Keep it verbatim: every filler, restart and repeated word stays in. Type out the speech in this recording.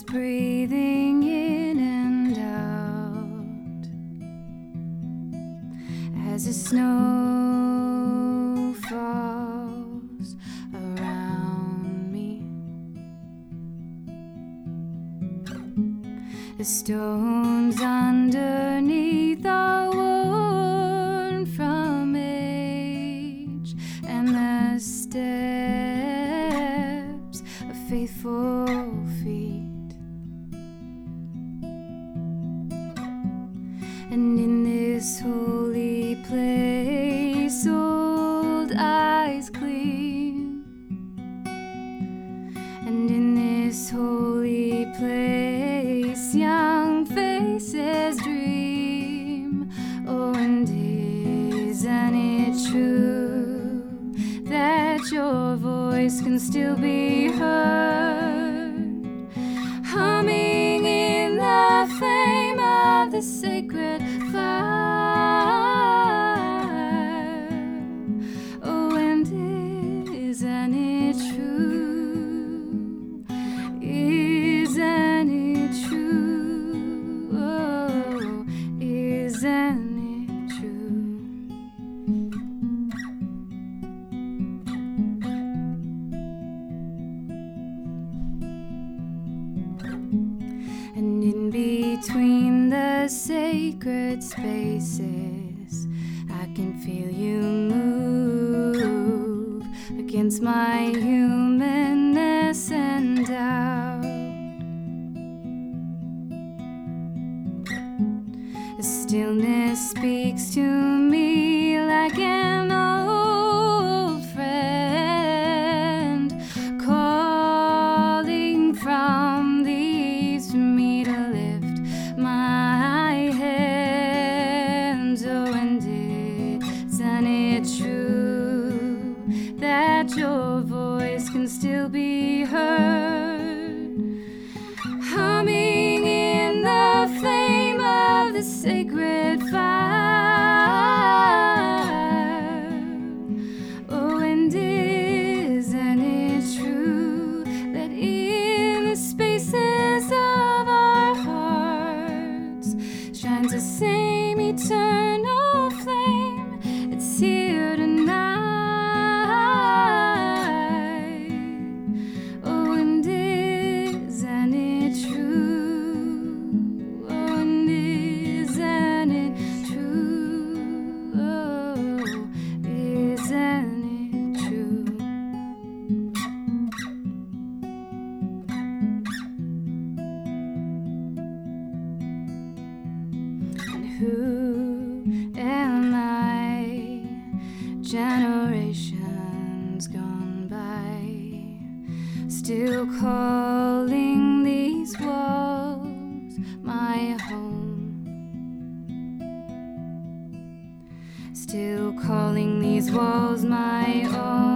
is breathing in and out as the snow falls around me. The stones underneath are worn from age, and the steps of faithful feet. And in this holy place, old eyes gleam. And in this holy place, young faces dream. Oh, and isn't it true that your voice can still be heard, humming in the flame of the sacred fire? Oh, and isn't it true? Isn't it true? Oh, isn't it true? And in between the sacred spaces, I can feel you move against my humanness and doubt. The stillness speaks to me like an old friend, calling from the east for me to lift my hands. Oh, and isn't it true that your voice can still be heard, humming in the flame of the sacred fire? Oh, and isn't it true that in the spaces of our hearts shines the same eternal flame? It's here tonight. Oh, and isn't it true? Oh, and isn't it true? Oh, isn't it true? And who am I? Generations gone by, still calling these walls my home, still calling these walls my own.